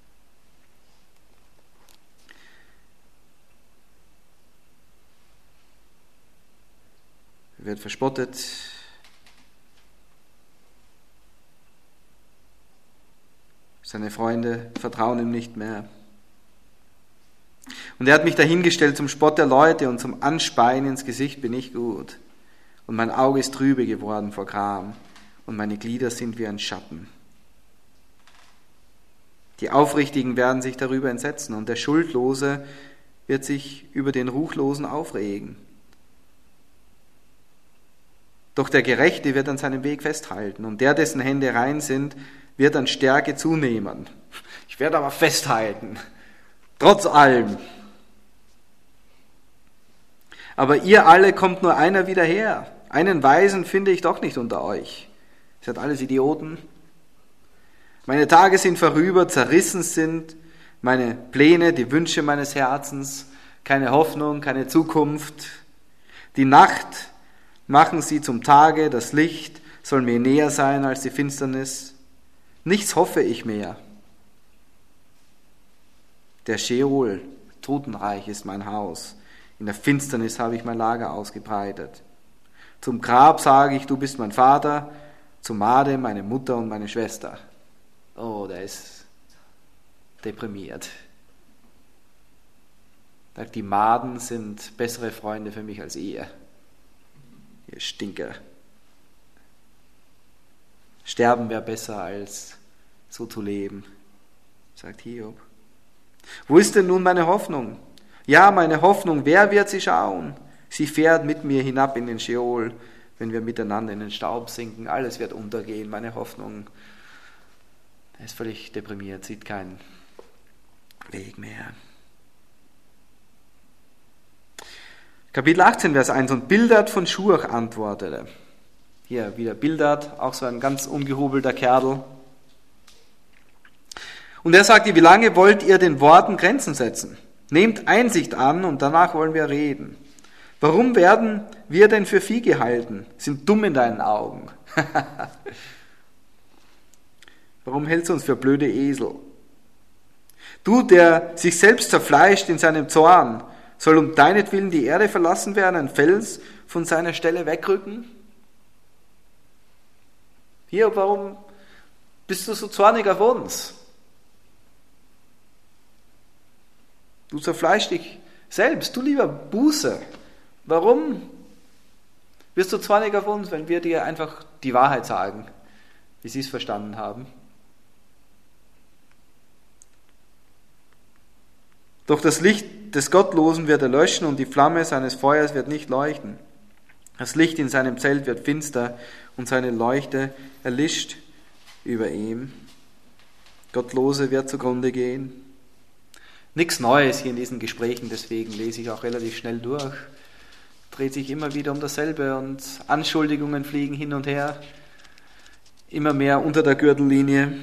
Er wird verspottet. Seine Freunde vertrauen ihm nicht mehr. Und er hat mich dahingestellt zum Spott der Leute und zum Anspeien ins Gesicht bin ich gut. Und mein Auge ist trübe geworden vor Gram und meine Glieder sind wie ein Schatten. Die Aufrichtigen werden sich darüber entsetzen und der Schuldlose wird sich über den Ruchlosen aufregen. Doch der Gerechte wird an seinem Weg festhalten und der, dessen Hände rein sind, wird an Stärke zunehmen. Ich werde aber festhalten, trotz allem. Aber ihr alle kommt nur einer wieder her. Einen Weisen finde ich doch nicht unter euch. Ihr seid alles Idioten. Meine Tage sind vorüber, zerrissen sind meine Pläne, die Wünsche meines Herzens, keine Hoffnung, keine Zukunft. Die Nacht machen sie zum Tage, das Licht soll mir näher sein als die Finsternis. Nichts hoffe ich mehr. Der Scheol, Totenreich, ist mein Haus. In der Finsternis habe ich mein Lager ausgebreitet. Zum Grab sage ich, du bist mein Vater, zum Made meine Mutter und meine Schwester. Oh, der ist deprimiert. Sagt, die Maden sind bessere Freunde für mich als ihr. Ihr Stinker. Sterben wäre besser, als so zu leben, sagt Hiob. Wo ist denn nun meine Hoffnung? Ja, meine Hoffnung, wer wird sie schauen? Sie fährt mit mir hinab in den Scheol, wenn wir miteinander in den Staub sinken. Alles wird untergehen, meine Hoffnung. Er ist völlig deprimiert, sieht keinen Weg mehr. Kapitel 18, Vers 1. Und Bildad von Schurch antwortete. Hier wieder Bildad, auch so ein ganz ungehobelter Kerl. Und er sagte, wie lange wollt ihr den Worten Grenzen setzen? Nehmt Einsicht an und danach wollen wir reden. Warum werden wir denn für Vieh gehalten? Sind dumm in deinen Augen. Warum hältst du uns für blöde Esel? Du, der sich selbst zerfleischt in seinem Zorn, soll um deinetwillen die Erde verlassen werden, ein Fels von seiner Stelle wegrücken? Hier, warum bist du so zornig auf uns? Du zerfleischst dich selbst, du lieber Buße. Warum wirst du zornig auf uns, wenn wir dir einfach die Wahrheit sagen, wie sie es verstanden haben? Doch das Licht des Gottlosen wird erlöschen und die Flamme seines Feuers wird nicht leuchten. Das Licht in seinem Zelt wird finster und seine Leuchte erlischt über ihm. Gottlose wird zugrunde gehen. Nichts Neues hier in diesen Gesprächen, deswegen lese ich auch relativ schnell durch. Dreht sich immer wieder um dasselbe und Anschuldigungen fliegen hin und her, immer mehr unter der Gürtellinie.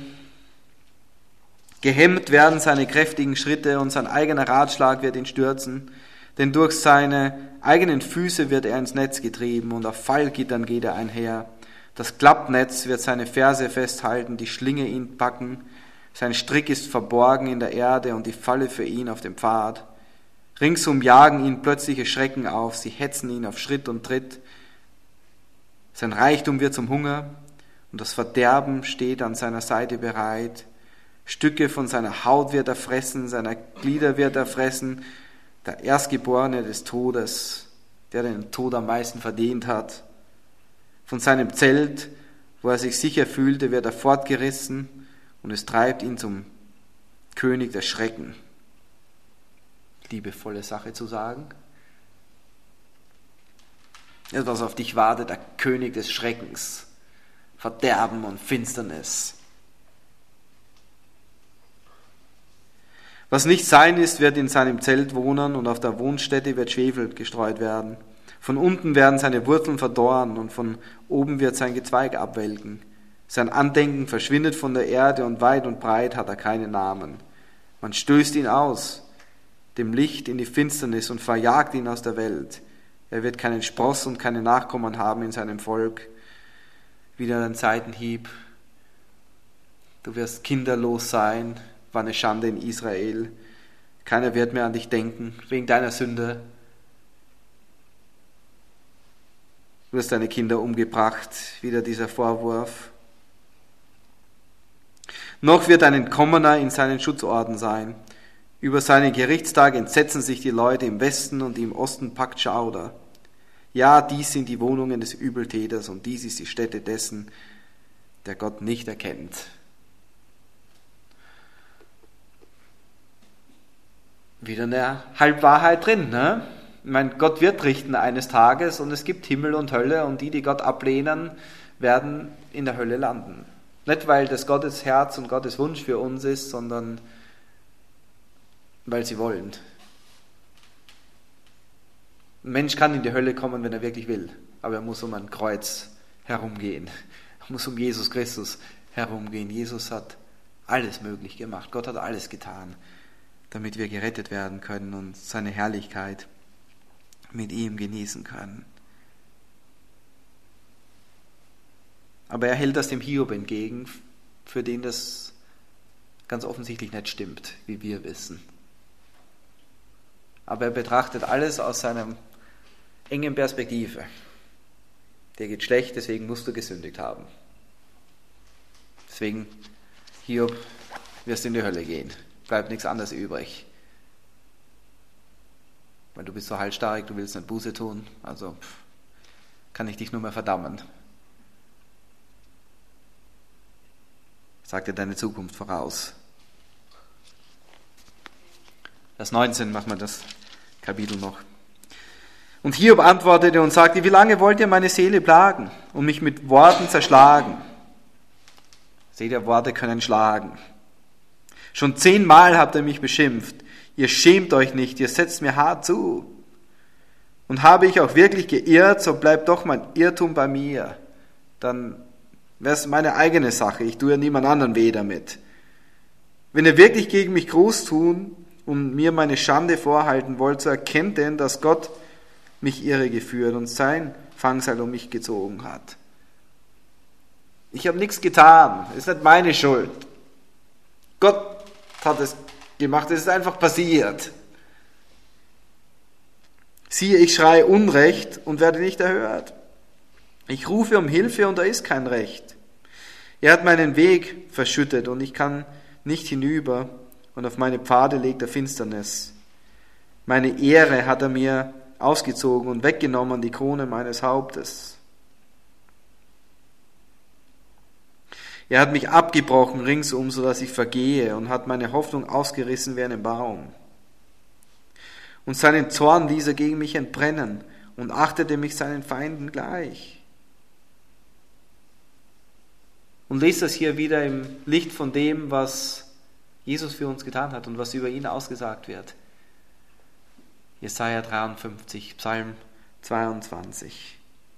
Gehemmt werden seine kräftigen Schritte und sein eigener Ratschlag wird ihn stürzen, denn durch seine eigenen Füße wird er ins Netz getrieben und auf Fallgittern geht er einher. Das Klappnetz wird seine Ferse festhalten, die Schlinge ihn packen. Sein Strick ist verborgen in der Erde und die Falle für ihn auf dem Pfad. Ringsum jagen ihn plötzliche Schrecken auf, sie hetzen ihn auf Schritt und Tritt. Sein Reichtum wird zum Hunger und das Verderben steht an seiner Seite bereit. Stücke von seiner Haut wird er fressen, seiner Glieder wird er fressen, der Erstgeborene des Todes, der den Tod am meisten verdient hat. Von seinem Zelt, wo er sich sicher fühlte, wird er fortgerissen und es treibt ihn zum König der Schrecken. Liebevolle Sache zu sagen. Etwas auf dich wartet, der König des Schreckens, Verderben und Finsternis. Was nicht sein ist, wird in seinem Zelt wohnen und auf der Wohnstätte wird Schwefel gestreut werden. Von unten werden seine Wurzeln verdorren und von oben wird sein Gezweig abwelken. Sein Andenken verschwindet von der Erde und weit und breit hat er keinen Namen. Man stößt ihn aus, dem Licht in die Finsternis und verjagt ihn aus der Welt. Er wird keinen Spross und keine Nachkommen haben in seinem Volk. Wieder ein Seitenhieb. Du wirst kinderlos sein, war eine Schande in Israel. Keiner wird mehr an dich denken, wegen deiner Sünde. Du hast deine Kinder umgebracht, wieder dieser Vorwurf. Noch wird ein Entkommener in seinen Schutzorden sein. Über seinen Gerichtstag entsetzen sich die Leute im Westen und im Osten packt Schauder. Ja, dies sind die Wohnungen des Übeltäters und dies ist die Stätte dessen, der Gott nicht erkennt. Wieder eine Halbwahrheit drin, ne? Ich meine, Gott wird richten eines Tages und es gibt Himmel und Hölle und die Gott ablehnen, werden in der Hölle landen. Nicht, weil das Gottes Herz und Gottes Wunsch für uns ist, sondern weil sie wollen. Ein Mensch kann in die Hölle kommen, wenn er wirklich will, aber er muss um ein Kreuz herumgehen. Er muss um Jesus Christus herumgehen. Jesus hat alles möglich gemacht. Gott hat alles getan, damit wir gerettet werden können und seine Herrlichkeit mit ihm genießen können. Aber er hält das dem Hiob entgegen, für den das ganz offensichtlich nicht stimmt, wie wir wissen. Aber er betrachtet alles aus seiner engen Perspektive. Dir geht schlecht, deswegen musst du gesündigt haben. Deswegen, Hiob, wirst du in die Hölle gehen. Bleibt nichts anderes übrig. Weil du bist so halsstarrig, du willst nicht Buße tun, also kann ich dich nur mehr verdammen. Sag dir deine Zukunft voraus. Vers 19 machen wir das Kapitel noch. Und Hiob antwortete und sagte, wie lange wollt ihr meine Seele plagen und mich mit Worten zerschlagen? Seht ihr, Worte können schlagen. Schon 10-mal habt ihr mich beschimpft. Ihr schämt euch nicht, ihr setzt mir hart zu. Und habe ich auch wirklich geirrt, so bleibt doch mein Irrtum bei mir. Dann wäre es meine eigene Sache, ich tue ja niemand anderen weh damit. Wenn ihr wirklich gegen mich groß tun und mir meine Schande vorhalten wollt, so erkennt denn, dass Gott mich irregeführt und sein Fangseil um mich gezogen hat. Ich habe nichts getan, es ist nicht meine Schuld. Gott hat es gemacht, es ist einfach passiert. Siehe, ich schreie Unrecht und werde nicht erhört. Ich rufe um Hilfe und da ist kein Recht. Er hat meinen Weg verschüttet und ich kann nicht hinüber und auf meine Pfade legt er Finsternis. Meine Ehre hat er mir ausgezogen und weggenommen die Krone meines Hauptes. Er hat mich abgebrochen ringsum, so dass ich vergehe und hat meine Hoffnung ausgerissen wie einen Baum. Und seinen Zorn ließ er gegen mich entbrennen und achtete mich seinen Feinden gleich. Und lest das hier wieder im Licht von dem, was Jesus für uns getan hat und was über ihn ausgesagt wird. Jesaja 53, Psalm 22.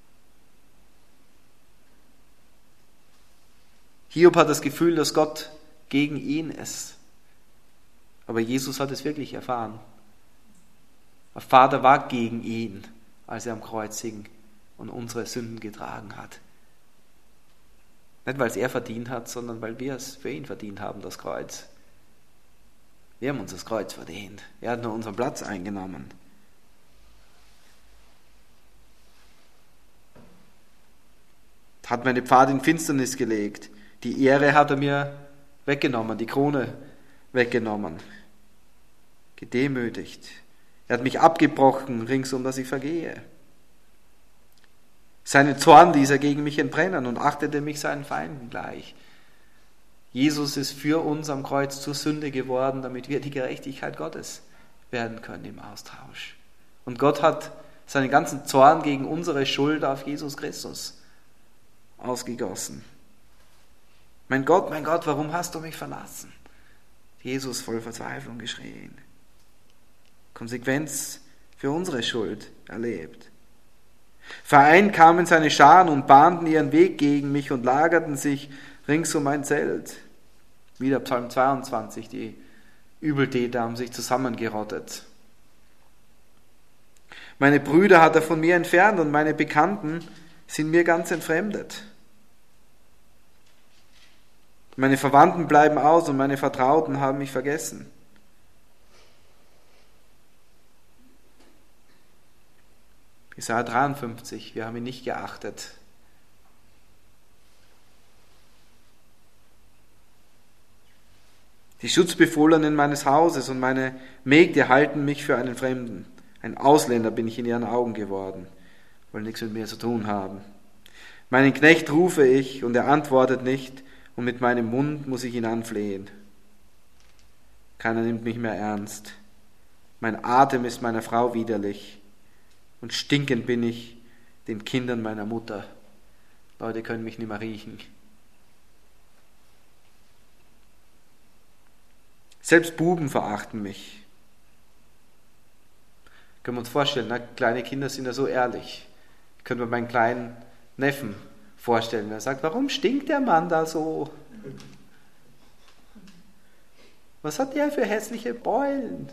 Hiob hat das Gefühl, dass Gott gegen ihn ist. Aber Jesus hat es wirklich erfahren. Der Vater war gegen ihn, als er am Kreuz hing und unsere Sünden getragen hat. Nicht, weil es er verdient hat, sondern weil wir es für ihn verdient haben, das Kreuz. Wir haben uns das Kreuz verdient. Er hat nur unseren Platz eingenommen. Hat meine Pfade in Finsternis gelegt. Die Ehre hat er mir weggenommen, die Krone weggenommen. Gedemütigt. Er hat mich abgebrochen, ringsum, dass ich vergehe. Seinen Zorn ließ er gegen mich entbrennen und achtete mich seinen Feinden gleich. Jesus ist für uns am Kreuz zur Sünde geworden, damit wir die Gerechtigkeit Gottes werden können im Austausch. Und Gott hat seinen ganzen Zorn gegen unsere Schuld auf Jesus Christus ausgegossen. Mein Gott, warum hast du mich verlassen? Jesus voll Verzweiflung geschrien. Konsequenz für unsere Schuld erlebt. Vereint kamen seine Scharen und bahnten ihren Weg gegen mich und lagerten sich rings um mein Zelt. Wieder Psalm 22, die Übeltäter haben sich zusammengerottet. Meine Brüder hat er von mir entfernt und meine Bekannten sind mir ganz entfremdet. Meine Verwandten bleiben aus und meine Vertrauten haben mich vergessen. Jesaja 53, wir haben ihn nicht geachtet. Die Schutzbefohlenen meines Hauses und meine Mägde halten mich für einen Fremden. Ein Ausländer bin ich in ihren Augen geworden, wollen nichts mit mir zu tun haben. Meinen Knecht rufe ich und er antwortet nicht, und mit meinem Mund muss ich ihn anflehen. Keiner nimmt mich mehr ernst. Mein Atem ist meiner Frau widerlich und stinkend bin ich den Kindern meiner Mutter. Leute können mich nicht mehr riechen. Selbst Buben verachten mich. Können wir uns vorstellen, ne? Kleine Kinder sind ja so ehrlich. Ich könnte mir meinen kleinen Neffen vorstellen, der sagt, warum stinkt der Mann da so? Was hat der für hässliche Beulen?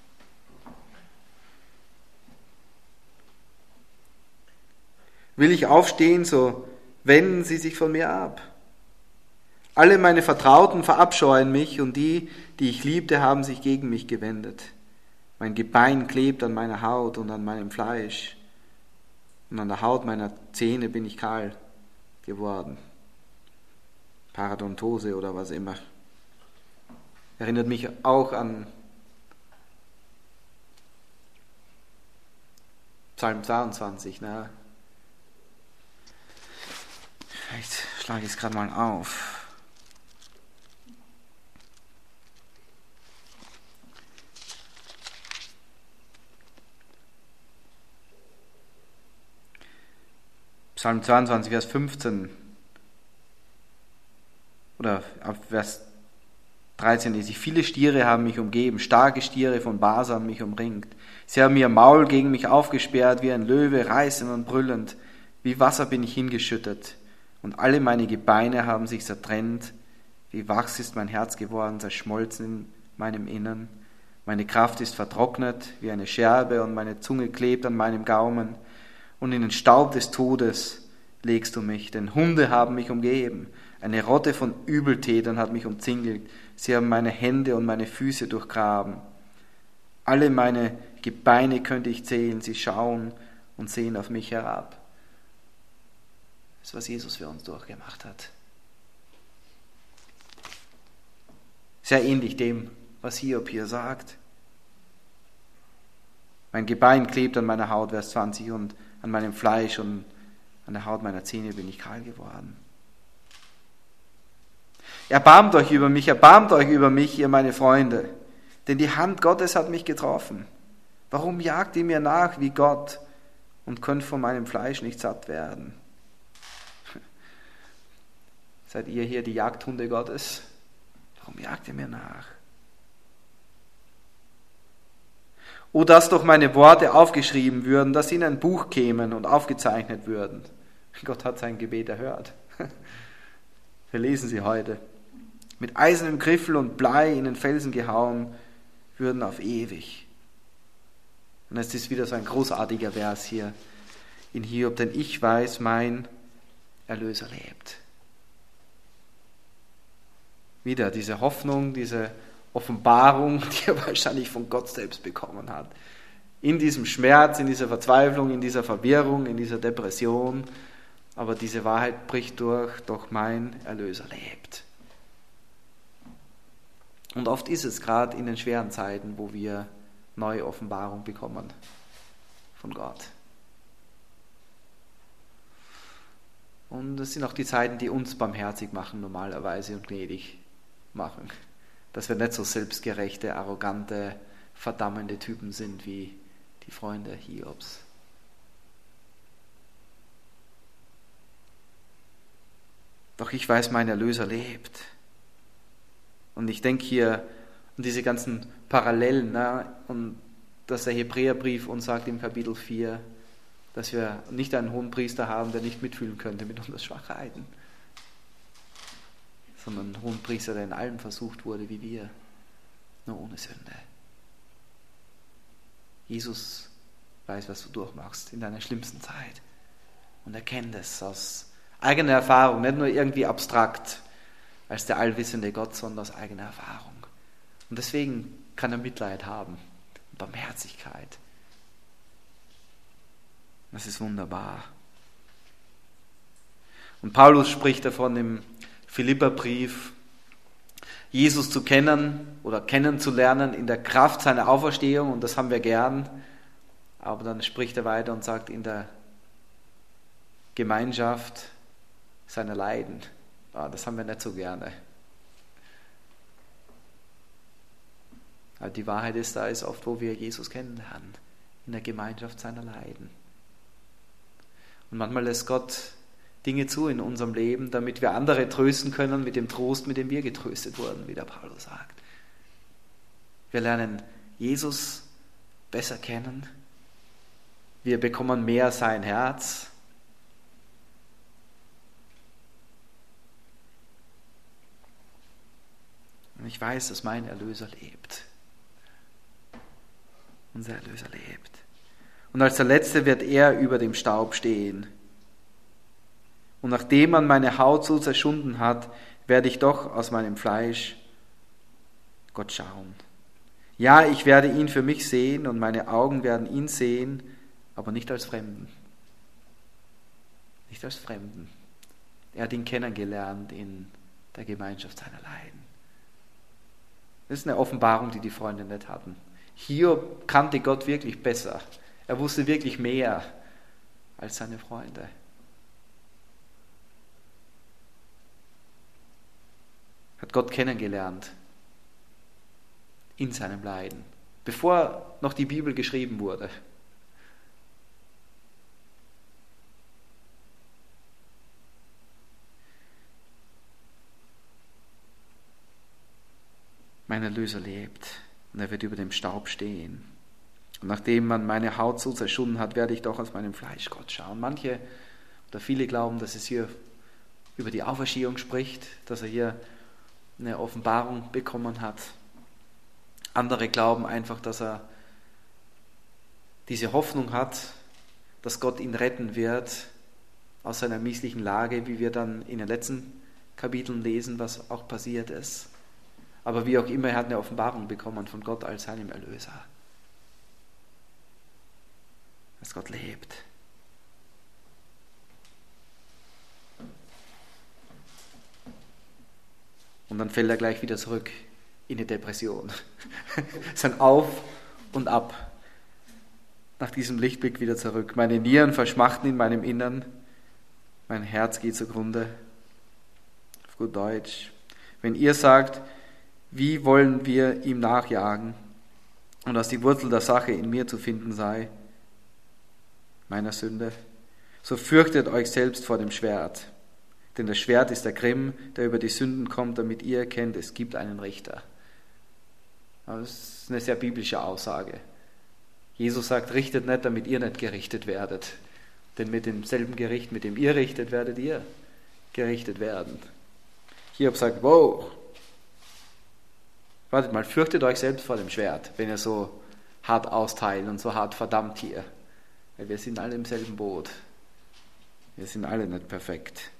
Will ich aufstehen, so wenden sie sich von mir ab. Alle meine Vertrauten verabscheuen mich und die ich liebte, haben sich gegen mich gewendet. Mein Gebein klebt an meiner Haut und an meinem Fleisch. Und an der Haut meiner Zähne bin ich kahl geworden. Paradontose oder was immer. Erinnert mich auch an Psalm 22. Ne? Vielleicht schlage ich es gerade mal auf. Psalm 22, Vers 15 oder ab Vers 13 lese ich, viele Stiere haben mich umgeben, starke Stiere von Basan mich umringt. Sie haben ihr Maul gegen mich aufgesperrt, wie ein Löwe, reißend und brüllend. Wie Wasser bin ich hingeschüttet und alle meine Gebeine haben sich zertrennt. Wie Wachs ist mein Herz geworden, zerschmolzen in meinem Innern. Meine Kraft ist vertrocknet wie eine Scherbe und meine Zunge klebt an meinem Gaumen. Und in den Staub des Todes legst du mich, denn Hunde haben mich umgeben. Eine Rotte von Übeltätern hat mich umzingelt. Sie haben meine Hände und meine Füße durchgraben. Alle meine Gebeine könnte ich zählen. Sie schauen und sehen auf mich herab. Das ist, was Jesus für uns durchgemacht hat. Sehr ähnlich dem, was Hiob hier sagt. Mein Gebein klebt an meiner Haut, Vers 20, und an meinem Fleisch und an der Haut meiner Zähne bin ich kahl geworden. Erbarmt euch über mich, ihr meine Freunde, denn die Hand Gottes hat mich getroffen. Warum jagt ihr mir nach wie Gott und könnt von meinem Fleisch nicht satt werden? Seid ihr hier die Jagdhunde Gottes? Warum jagt ihr mir nach? O, dass doch meine Worte aufgeschrieben würden, dass sie in ein Buch kämen und aufgezeichnet würden. Gott hat sein Gebet erhört. Wir lesen sie heute. Mit eisernem Griffel und Blei in den Felsen gehauen, würden auf ewig. Und es ist wieder so ein großartiger Vers hier in Hiob, denn ich weiß, mein Erlöser lebt. Wieder diese Hoffnung, diese Offenbarung, die er wahrscheinlich von Gott selbst bekommen hat. In diesem Schmerz, in dieser Verzweiflung, in dieser Verwirrung, in dieser Depression. Aber diese Wahrheit bricht durch, doch mein Erlöser lebt. Und oft ist es gerade in den schweren Zeiten, wo wir neue Offenbarung bekommen von Gott. Und es sind auch die Zeiten, die uns barmherzig machen normalerweise und gnädig machen. Dass wir nicht so selbstgerechte, arrogante, verdammende Typen sind wie die Freunde Hiobs. Doch ich weiß, mein Erlöser lebt. Und ich denke hier an diese ganzen Parallelen, ne? Und dass der Hebräerbrief uns sagt im Kapitel 4, dass wir nicht einen hohen Priester haben, der nicht mitfühlen könnte mit unseren Schwachheiten, sondern einen hohen Priester, der in allem versucht wurde wie wir, nur ohne Sünde. Jesus weiß, was du durchmachst in deiner schlimmsten Zeit. Und er kennt es aus eigener Erfahrung, nicht nur irgendwie abstrakt als der allwissende Gott, sondern aus eigener Erfahrung. Und deswegen kann er Mitleid haben und Barmherzigkeit. Das ist wunderbar. Und Paulus spricht davon im Philipperbrief, Jesus zu kennen oder kennenzulernen in der Kraft seiner Auferstehung, und das haben wir gern. Aber dann spricht er weiter und sagt, in der Gemeinschaft seiner Leiden. Das haben wir nicht so gerne. Aber die Wahrheit ist, da ist oft, wo wir Jesus kennenlernen, in der Gemeinschaft seiner Leiden. Und manchmal lässt Gott Dinge zu in unserem Leben, damit wir andere trösten können mit dem Trost, mit dem wir getröstet wurden, wie der Paulus sagt. Wir lernen Jesus besser kennen. Wir bekommen mehr sein Herz. Und ich weiß, dass mein Erlöser lebt. Unser Erlöser lebt. Und als der Letzte wird er über dem Staub stehen. Und nachdem man meine Haut so zerschunden hat, werde ich doch aus meinem Fleisch Gott schauen. Ja, ich werde ihn für mich sehen und meine Augen werden ihn sehen, aber nicht als Fremden. Nicht als Fremden. Er hat ihn kennengelernt in der Gemeinschaft seiner Leiden. Das ist eine Offenbarung, die die Freunde nicht hatten. Hiob kannte Gott wirklich besser. Er wusste wirklich mehr als seine Freunde. Hat Gott kennengelernt in seinem Leiden, bevor noch die Bibel geschrieben wurde. Mein Erlöser lebt und er wird über dem Staub stehen. Und nachdem man meine Haut so zerschunden hat, werde ich doch aus meinem Fleisch Gott schauen. Manche oder viele glauben, dass es hier über die Auferstehung spricht, dass er hier eine Offenbarung bekommen hat. Andere glauben einfach, dass er diese Hoffnung hat, dass Gott ihn retten wird aus seiner misslichen Lage, wie wir dann in den letzten Kapiteln lesen, was auch passiert ist. Aber wie auch immer, er hat eine Offenbarung bekommen von Gott als seinem Erlöser. Dass Gott lebt. Und dann fällt er gleich wieder zurück in die Depression. Es ist ein Auf und Ab. Nach diesem Lichtblick wieder zurück. Meine Nieren verschmachten in meinem Innern. Mein Herz geht zugrunde. Auf gut Deutsch. Wenn ihr sagt, wie wollen wir ihm nachjagen und dass die Wurzel der Sache in mir zu finden sei, meiner Sünde, so fürchtet euch selbst vor dem Schwert. Denn das Schwert ist der Grimm, der über die Sünden kommt, damit ihr erkennt, es gibt einen Richter. Das ist eine sehr biblische Aussage. Jesus sagt, richtet nicht, damit ihr nicht gerichtet werdet. Denn mit demselben Gericht, mit dem ihr richtet, werdet ihr gerichtet werden. Hiob sagt, wow, wartet mal, fürchtet euch selbst vor dem Schwert, wenn ihr so hart austeilt und so hart verdammt hier. Weil wir sind alle im selben Boot. Wir sind alle nicht perfekt.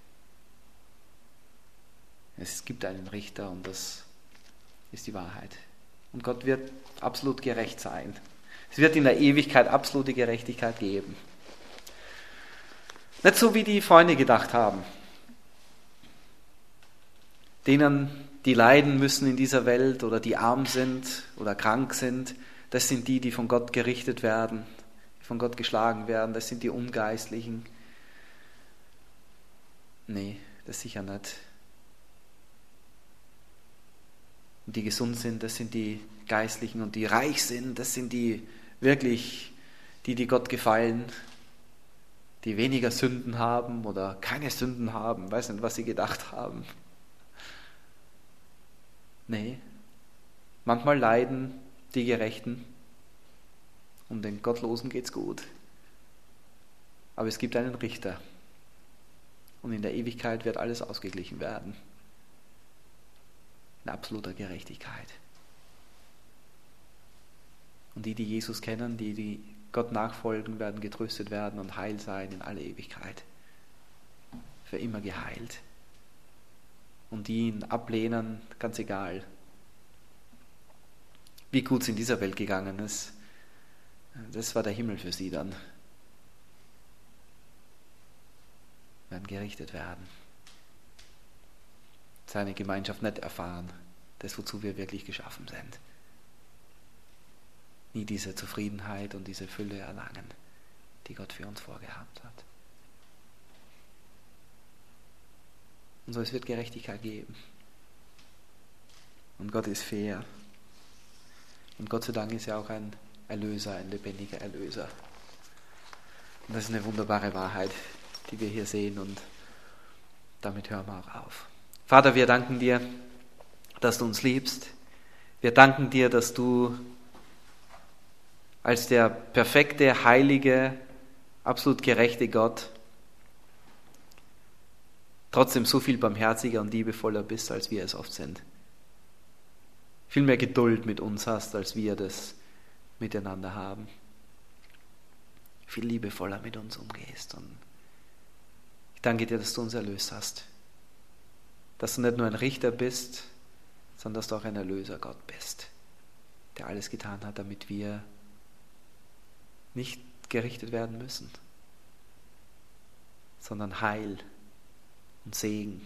Es gibt einen Richter und das ist die Wahrheit. Und Gott wird absolut gerecht sein. Es wird in der Ewigkeit absolute Gerechtigkeit geben. Nicht so, wie die Freunde gedacht haben. Denen, die leiden müssen in dieser Welt oder die arm sind oder krank sind, das sind die von Gott gerichtet werden, die von Gott geschlagen werden. Das sind die Ungeistlichen. Nee, das sicher nicht. Und die gesund sind, das sind die Geistlichen. Und die reich sind, das sind die wirklich, die Gott gefallen, die weniger Sünden haben oder keine Sünden haben. Weiß nicht, was sie gedacht haben. Nee, manchmal leiden die Gerechten und den Gottlosen geht's gut. Aber es gibt einen Richter und in der Ewigkeit wird alles ausgeglichen werden. In absoluter Gerechtigkeit. Und die Jesus kennen, die Gott nachfolgen, werden getröstet werden und heil sein in alle Ewigkeit. Für immer geheilt. Und die ihn ablehnen, ganz egal, wie gut es in dieser Welt gegangen ist. Das war der Himmel für sie dann. Werden gerichtet werden. Seine Gemeinschaft nicht erfahren. Das, wozu wir wirklich geschaffen sind. Nie diese Zufriedenheit und diese Fülle erlangen, die Gott für uns vorgehabt hat. Und so, es wird Gerechtigkeit geben. Und Gott ist fair. Und Gott sei Dank ist er auch ein Erlöser, ein lebendiger Erlöser. Und das ist eine wunderbare Wahrheit, die wir hier sehen, und damit hören wir auch auf. Vater, wir danken dir, dass du uns liebst. Wir danken dir, dass du als der perfekte, heilige, absolut gerechte Gott trotzdem so viel barmherziger und liebevoller bist, als wir es oft sind. Viel mehr Geduld mit uns hast, als wir das miteinander haben. Viel liebevoller mit uns umgehst. Und ich danke dir, dass du uns erlöst hast. Dass du nicht nur ein Richter bist, sondern dass du auch ein Erlöser-Gott bist, der alles getan hat, damit wir nicht gerichtet werden müssen, sondern Heil und Segen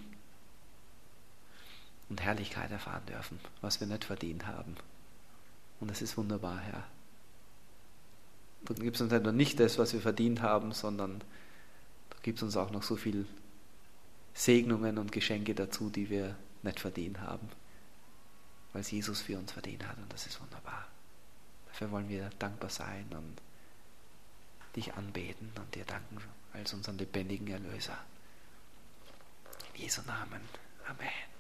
und Herrlichkeit erfahren dürfen, was wir nicht verdient haben. Und es ist wunderbar, Herr. Du gibst uns nicht das, was wir verdient haben, sondern du gibst uns auch noch so viel Segnungen und Geschenke dazu, die wir nicht verdient haben, weil es Jesus für uns verdient hat, und das ist wunderbar. Dafür wollen wir dankbar sein und dich anbeten und dir danken als unseren lebendigen Erlöser. In Jesu Namen. Amen.